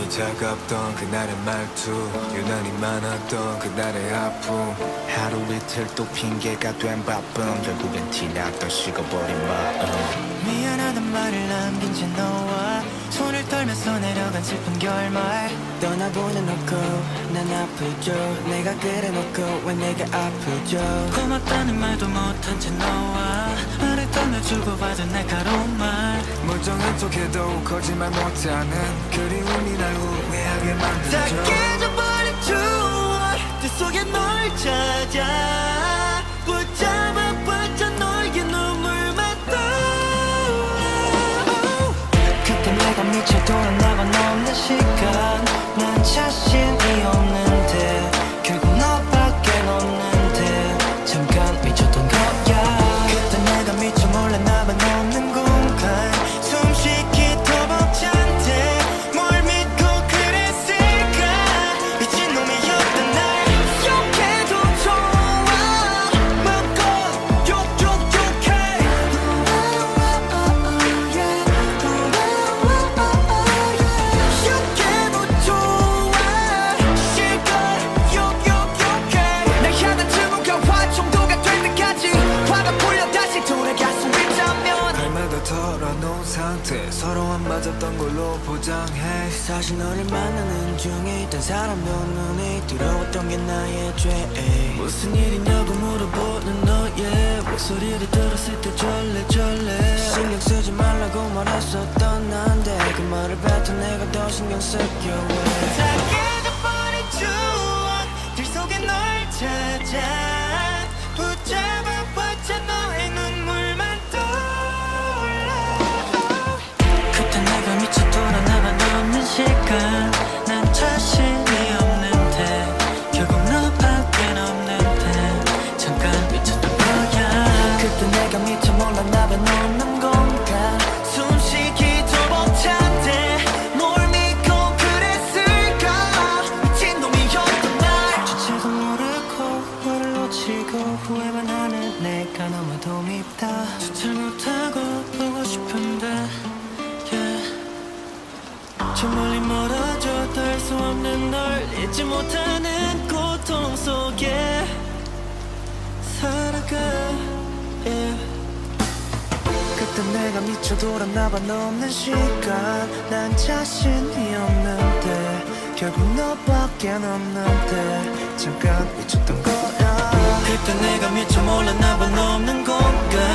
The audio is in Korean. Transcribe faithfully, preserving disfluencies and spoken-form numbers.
유난히 차갑던 그날의 말투, 유난히 많았던 그날의 아픔. 하루 이틀 또 핑계가 된 바쁨, 결국엔 티났던 식어버린 마음. 미안하단 말을 남긴 채 너와 손을 떨면서 내려간 슬픈 결말. 떠나보는 놓고 난 아프죠. 내가 그래놓고 왜 내가 아프죠. 고맙다는 말도 못한 채 너와 말을 떠나 주고받은 날카로운 말. 멀쩡한 척해도 거짓말 못하는 그리움이 날 후회하게 다 만들죠. 깨져버린 추억 그 속에 널 찾아 붙잡아봤자 너의 눈물만 떠올라. 그때 내가 미쳐 돌아나가 넘는 시간. 난 자신이 없는데 결국 너밖엔 없는데 잠깐 미쳤던 거야. 그때 내가 미쳐 몰랐나봐 넘는 공간. 숨쉬기 더 벅찬데 뭘 믿고 그랬을까. 미친 놈이었던 날 욕해도 좋아. 먹고 욕욕욕해. 욕해도 좋아. 실컷 욕욕욕해. 날 향한 증오가 화 정도가 될 때까지 화가 풀려 다시 돌아갈 수 있다면 할말도 털어놓은 상태, 서로 안 맞았던 걸로 보장해. 사실 너를 만나는 중에 있던 사람도 눈에 들어왔던 게 나의 죄. 무슨 일이냐고 물어보는 너의 목소리를 들었을 때 절레절레. 신경 쓰지 말라고 말했었던 난데 그 말을 뱉어 내가 더 신경 쓰여 왜. 다 깨져버린 추억들 속에 널 찾아 붙잡아봤자 너의 눈물만 떠올라. 그때 내가 미쳐 돌아나가 넘는 시간. 난 자신이 없는데 결국 너밖엔 없는데 잠깐 미쳤던 거야. 그때 내가 미쳐 몰랐나봐 넘는 공간. 숨쉬기 더 벅찬데 뭘 믿고 그랬을까. 미친 놈이었던 날 주체도 모르고 너를 놓치고 후회만 하는 내가 너무도 밉다. 주체 못하고 보고 싶은데 yeah. 저 멀리 멀어져 닿을 수 없는 널 잊지 못하는 고통 속에 살아가 yeah. 그때 내가 미쳐 돌아나봐 넘는 시간. 난 자신이 없는데 결국 너밖엔 없는데 잠깐 미쳤던 거야. 그때 내가 미쳐 몰랐나봐 넘는 공간.